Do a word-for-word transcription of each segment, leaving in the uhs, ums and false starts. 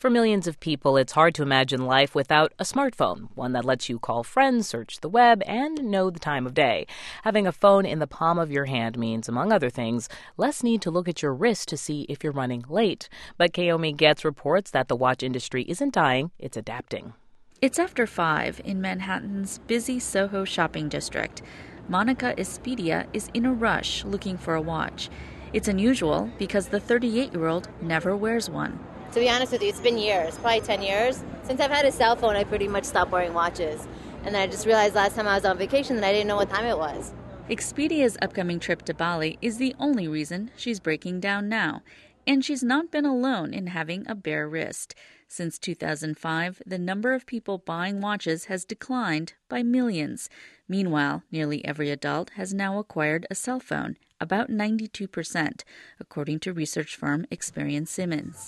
For millions of people, it's hard to imagine life without a smartphone, one that lets you call friends, search the web, and know the time of day. Having a phone in the palm of your hand means, among other things, less need to look at your wrist to see if you're running late. But Kaomi Getz reports that the watch industry isn't dying, it's adapting. It's after five in Manhattan's busy Soho shopping district. Monica Espedia is in a rush looking for a watch. It's unusual because the thirty-eight-year-old never wears one. To be honest with you, it's been years, probably ten years. Since I've had a cell phone, I pretty much stopped wearing watches. And then I just realized last time I was on vacation that I didn't know what time it was. Expedia's upcoming trip to Bali is the only reason she's breaking down now. And she's not been alone in having a bare wrist. Since two thousand five, the number of people buying watches has declined by millions. Meanwhile, nearly every adult has now acquired a cell phone, about ninety-two percent, according to research firm Experian Simmons.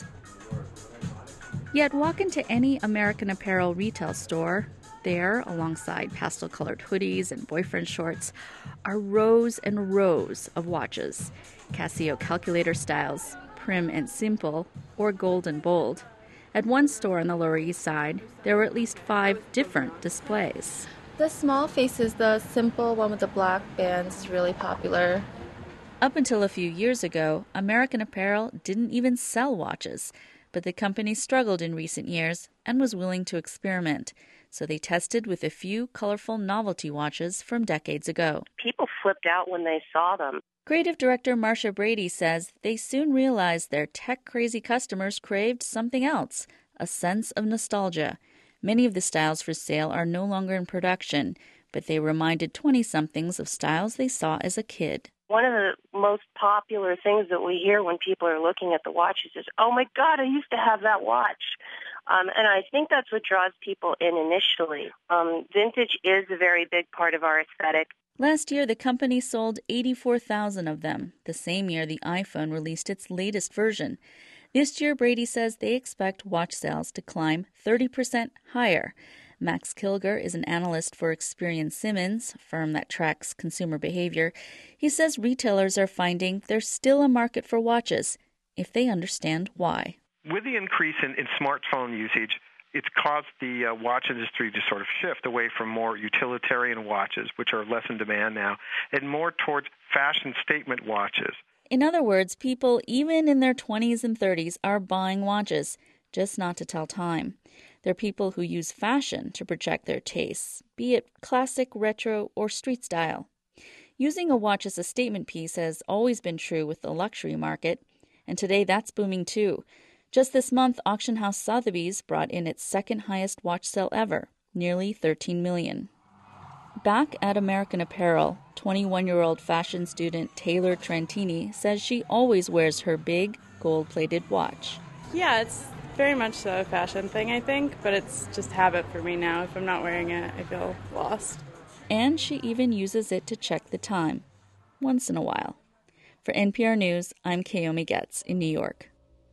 Yet walk into any American Apparel retail store. There, alongside pastel-colored hoodies and boyfriend shorts, are rows and rows of watches. Casio calculator styles, prim and simple, or gold and bold. At one store on the Lower East Side, there were at least five different displays. The small faces, the simple one with the black bands, is really popular. Up until a few years ago, American Apparel didn't even sell watches, but the company struggled in recent years and was willing to experiment. So they tested with a few colorful novelty watches from decades ago. People flipped out when they saw them. Creative director Marcia Brady says they soon realized their tech-crazy customers craved something else, a sense of nostalgia. Many of the styles for sale are no longer in production, but they reminded twenty-somethings of styles they saw as a kid. One of the most popular things that we hear when people are looking at the watches is, oh, my God, I used to have that watch. Um, and I think that's what draws people in initially. Um, vintage is a very big part of our aesthetic. Last year, the company sold eighty-four thousand of them, the same year the iPhone released its latest version. This year, Brady says they expect watch sales to climb thirty percent higher. Max Kilger is an analyst for Experian Simmons, a firm that tracks consumer behavior. He says retailers are finding there's still a market for watches if they understand why. With the increase in, in smartphone usage, it's caused the uh, watch industry to sort of shift away from more utilitarian watches, which are less in demand now, and more towards fashion statement watches. In other words, people even in their twenties and thirties are buying watches, just not to tell time. They're people who use fashion to project their tastes, be it classic, retro, or street style. Using a watch as a statement piece has always been true with the luxury market, and today that's booming too. Just this month, auction house Sotheby's brought in its second highest watch sale ever, nearly thirteen million dollars. Back at American Apparel, twenty-one-year-old fashion student Taylor Trentini says she always wears her big, gold-plated watch. Yeah, it's very much a fashion thing, I think, but it's just habit for me now. If I'm not wearing it, I feel lost. And she even uses it to check the time, once in a while. For N P R News, I'm Kaomi Getz in New York.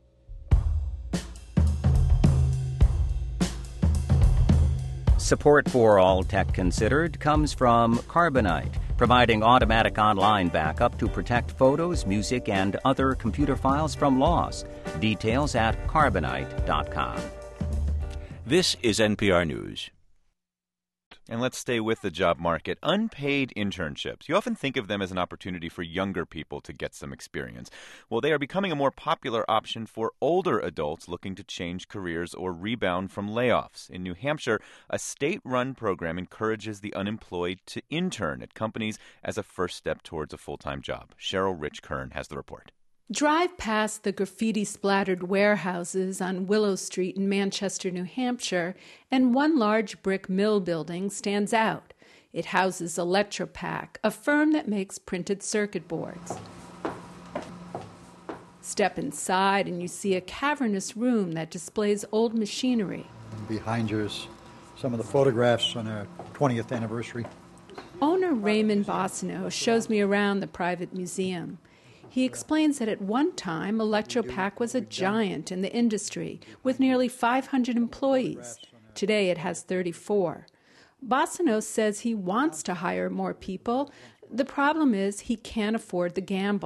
Support for All Tech Considered comes from Carbonite, providing automatic online backup to protect photos, music, and other computer files from loss. Details at carbonite dot com. This is N P R News. And let's stay with the job market. Unpaid internships. You often think of them as an opportunity for younger people to get some experience. Well, they are becoming a more popular option for older adults looking to change careers or rebound from layoffs. In New Hampshire, a state-run program encourages the unemployed to intern at companies as a first step towards a full-time job. Cheryl Rich Kern has the report. Drive past the graffiti-splattered warehouses on Willow Street in Manchester, New Hampshire, and one large brick mill building stands out. It houses Electropack, a firm that makes printed circuit boards. Step inside and you see a cavernous room that displays old machinery. Behind you is some of the photographs on our twentieth anniversary. Owner Raymond Bossino shows me around the private museum. He explains that at one time, Electropack was a giant in the industry with nearly five hundred employees. Today it has thirty-four. Bossino says he wants to hire more people. The problem is he can't afford the gamble.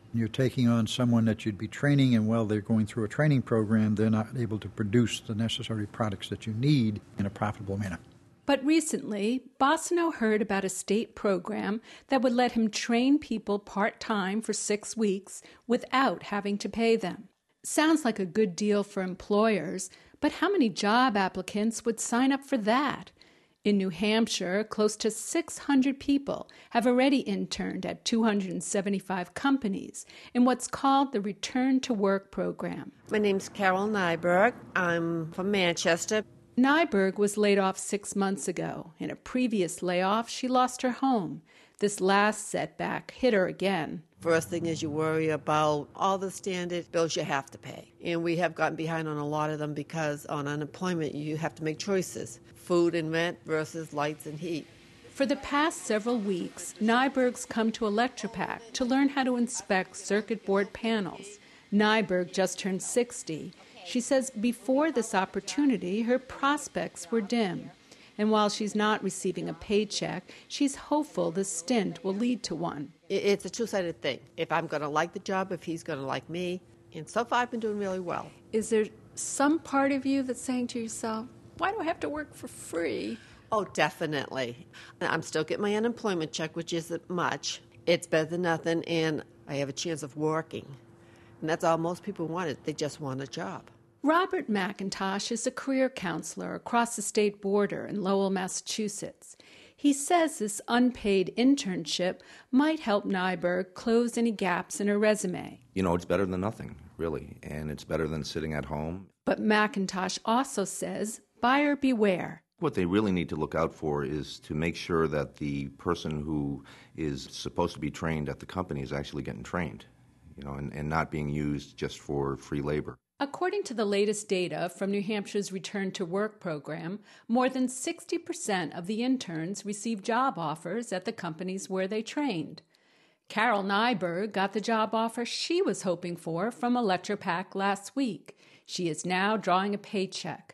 You're taking on someone that you'd be training, and while they're going through a training program, they're not able to produce the necessary products that you need in a profitable manner. But recently, Bossino heard about a state program that would let him train people part-time for six weeks without having to pay them. Sounds like a good deal for employers, but how many job applicants would sign up for that? In New Hampshire, close to six hundred people have already interned at two hundred seventy-five companies in what's called the Return to Work program. My name's Carol Nyberg. I'm from Manchester. Nyberg was laid off six months ago. In a previous layoff, she lost her home. This last setback hit her again. First thing is you worry about all the standard bills you have to pay. And we have gotten behind on a lot of them because on unemployment you have to make choices. Food and rent versus lights and heat. For the past several weeks, Nyberg's come to Electropack to learn how to inspect circuit board panels. Nyberg just turned sixty. She says before this opportunity, her prospects were dim. And while she's not receiving a paycheck, she's hopeful the stint will lead to one. It's a two-sided thing. If I'm going to like the job, if he's going to like me. And so far, I've been doing really well. Is there some part of you that's saying to yourself, why do I have to work for free? Oh, definitely. I'm still getting my unemployment check, which isn't much. It's better than nothing, and I have a chance of working. And that's all most people want. They just want a job. Robert McIntosh is a career counselor across the state border in Lowell, Massachusetts. He says this unpaid internship might help Nyberg close any gaps in her resume. You know, it's better than nothing, really, and it's better than sitting at home. But McIntosh also says, buyer beware. What they really need to look out for is to make sure that the person who is supposed to be trained at the company is actually getting trained, you know, and, and not being used just for free labor. According to the latest data from New Hampshire's Return to Work program, more than sixty percent of the interns receive job offers at the companies where they trained. Carol Nyberg got the job offer she was hoping for from Electropack last week. She is now drawing a paycheck.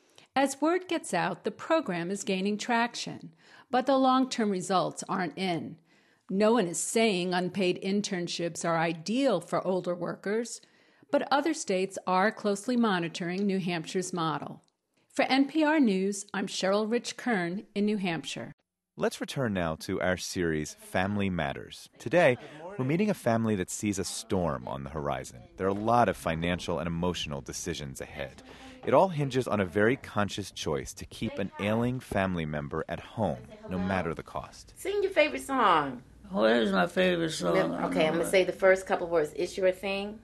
As word gets out, the program is gaining traction, but the long-term results aren't in. No one is saying unpaid internships are ideal for older workers, but other states are closely monitoring New Hampshire's model. For N P R News, I'm Cheryl Rich Kern in New Hampshire. Let's return now to our series, Family Matters. Today, we're meeting a family that sees a storm on the horizon. There are a lot of financial and emotional decisions ahead. It all hinges on a very conscious choice to keep an ailing family member at home, no matter the cost. Sing your favorite song. What is my favorite song? Okay, I'm going to say the first couple words. It's your thing.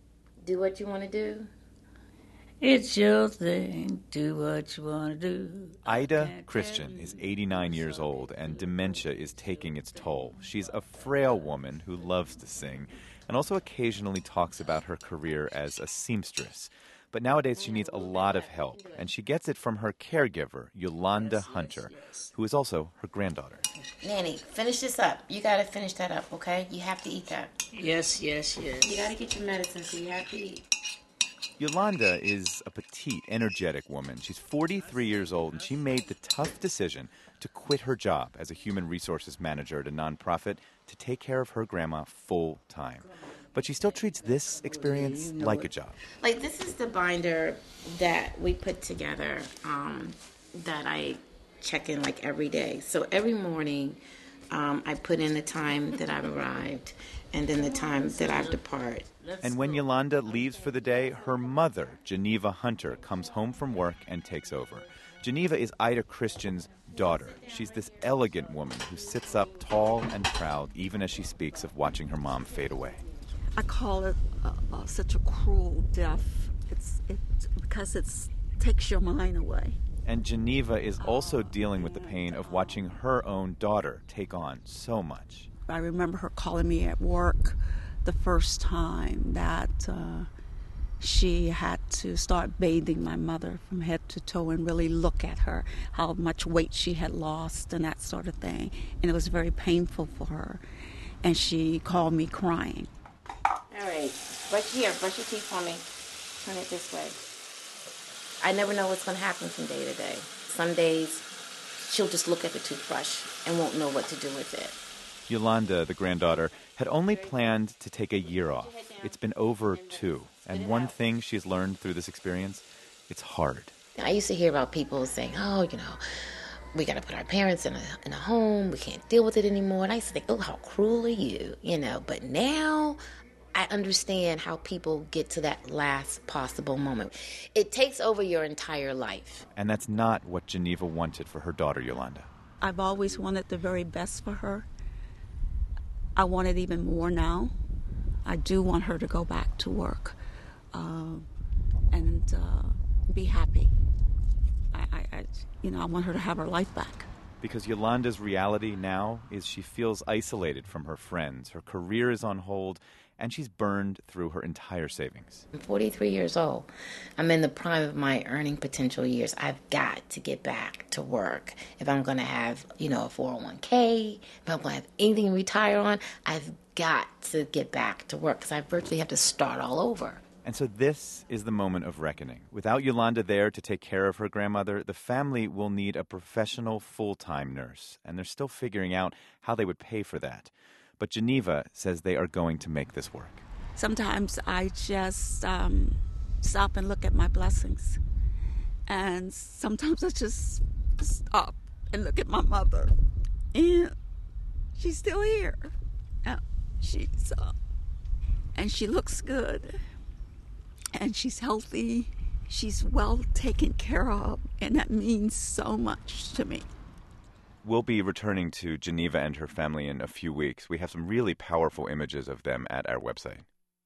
Do what you want to do. It's your thing. Do what you want to do. Ida Christian is eighty-nine years old, and dementia is taking its toll. She's a frail woman who loves to sing and also occasionally talks about her career as a seamstress. But nowadays she needs a lot of help, and she gets it from her caregiver, Yolanda Hunter, who is also her granddaughter. Nanny, finish this up. You got to finish that up, okay? You have to eat that. Yes, yes, yes. You got to get your medicine, so you have to eat. Yolanda is a petite, energetic woman. She's forty-three years old, and she made the tough decision to quit her job as a human resources manager at a nonprofit to take care of her grandma full time. But she still treats this experience like a job. Like, this is the binder that we put together um, that I check in, like, every day. So every morning, um, I put in the time that I've arrived and then the time that I've departed. And when Yolanda leaves for the day, her mother, Geneva Hunter, comes home from work and takes over. Geneva is Ida Christian's daughter. She's this elegant woman who sits up tall and proud even as she speaks of watching her mom fade away. I call it uh, uh, such a cruel death. It's it because it takes your mind away. And Geneva is also dealing with the pain of watching her own daughter take on so much. I remember her calling me at work the first time that uh, she had to start bathing my mother from head to toe and really look at her, how much weight she had lost and that sort of thing. And it was very painful for her. And she called me crying. All right, brush here, brush your teeth for me. Turn it this way. I never know what's going to happen from day to day. Some days, she'll just look at the toothbrush and won't know what to do with it. Yolanda, the granddaughter, had only planned to take a year off. It's been over two. And one thing she's learned through this experience, it's hard. I used to hear about people saying, oh, you know, we got to put our parents in a, in a home. We can't deal with it anymore. And I used to think, oh, how cruel are you? You know, but now I understand how people get to that last possible moment. It takes over your entire life. And that's not what Geneva wanted for her daughter, Yolanda. I've always wanted the very best for her. I want it even more now. I do want her to go back to work uh, and uh, be happy. I, I, I, you know, I want her to have her life back. Because Yolanda's reality now is she feels isolated from her friends. Her career is on hold, and she's burned through her entire savings. I'm forty-three years old. I'm in the prime of my earning potential years. I've got to get back to work. If I'm going to have, you know, a four oh one k, if I'm going to have anything to retire on, I've got to get back to work because I virtually have to start all over. And so this is the moment of reckoning. Without Yolanda there to take care of her grandmother, the family will need a professional full-time nurse, and they're still figuring out how they would pay for that. But Geneva says they are going to make this work. Sometimes I just um, stop and look at my blessings. And sometimes I just stop and look at my mother. And she's still here. Uh, she's, uh, and she looks good. And she's healthy. She's well taken care of. And that means so much to me. We'll be returning to Geneva and her family in a few weeks. We have some really powerful images of them at our website.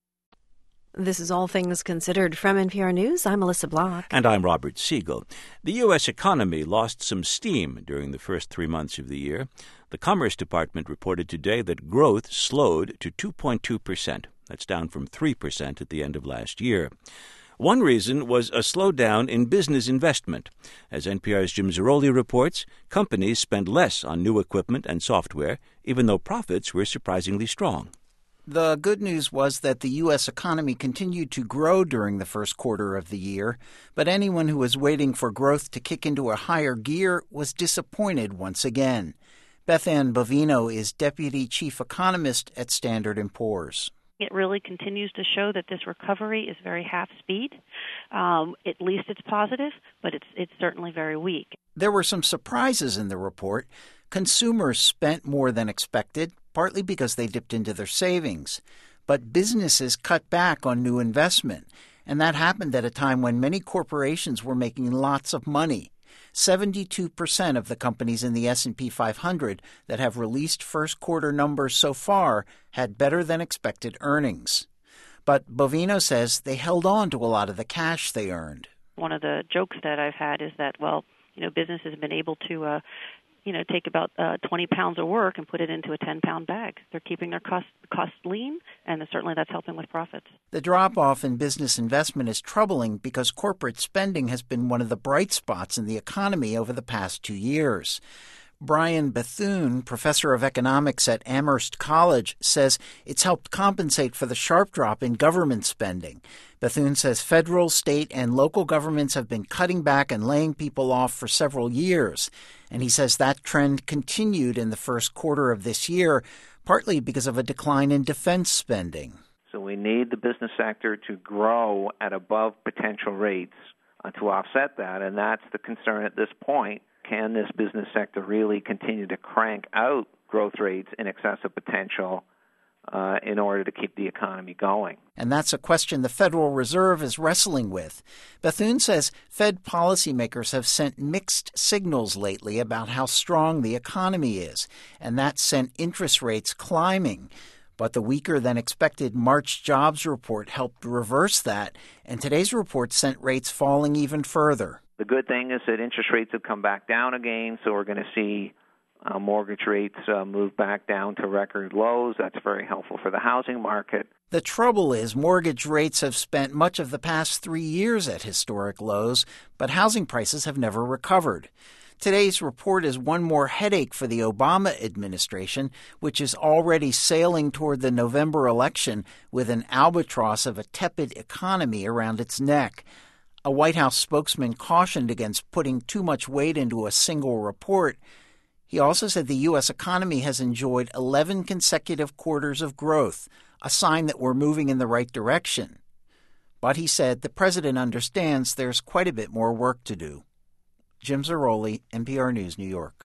This is All Things Considered from N P R News. I'm Melissa Block. And I'm Robert Siegel. The U S economy lost some steam during the first three months of the year. The Commerce Department reported today that growth slowed to two point two percent. That's down from three percent at the end of last year. One reason was a slowdown in business investment. As N P R's Jim Zaroli reports, companies spent less on new equipment and software, even though profits were surprisingly strong. The good news was that the U S economy continued to grow during the first quarter of the year, but anyone who was waiting for growth to kick into a higher gear was disappointed once again. Beth Ann Bovino is Deputy Chief Economist at Standard and Poor's. It really continues to show that this recovery is very half speed. Um, at least it's positive, but it's it's certainly very weak. There were some surprises in the report. Consumers spent more than expected, partly because they dipped into their savings. But businesses cut back on new investment, and that happened at a time when many corporations were making lots of money. seventy-two percent of the companies in the S and P five hundred that have released first-quarter numbers so far had better-than-expected earnings. But Bovino says they held on to a lot of the cash they earned. One of the jokes that I've had is that, well, you know, businesses have been able to, uh, you know, take about uh, twenty pounds of work and put it into a ten-pound bag. They're keeping their cost, costs lean, and certainly that's helping with profits. The drop-off in business investment is troubling because corporate spending has been one of the bright spots in the economy over the past two years. Brian Bethune, professor of economics at Amherst College, says it's helped compensate for the sharp drop in government spending. Bethune says federal, state, and local governments have been cutting back and laying people off for several years. And he says that trend continued in the first quarter of this year, partly because of a decline in defense spending. So we need the business sector to grow at above potential rates uh, to offset that, and that's the concern at this point. Can this business sector really continue to crank out growth rates in excess of potential uh, in order to keep the economy going? And that's a question the Federal Reserve is wrestling with. Bethune says Fed policymakers have sent mixed signals lately about how strong the economy is, and that sent interest rates climbing. But the weaker-than-expected March jobs report helped reverse that, and today's report sent rates falling even further. The good thing is that interest rates have come back down again, so we're going to see uh, mortgage rates uh, move back down to record lows. That's very helpful for the housing market. The trouble is mortgage rates have spent much of the past three years at historic lows, but housing prices have never recovered. Today's report is one more headache for the Obama administration, which is already sailing toward the November election with an albatross of a tepid economy around its neck. A White House spokesman cautioned against putting too much weight into a single report. He also said the U S economy has enjoyed eleven consecutive quarters of growth, a sign that we're moving in the right direction. But he said the president understands there's quite a bit more work to do. Jim Zarroli, N P R News, New York.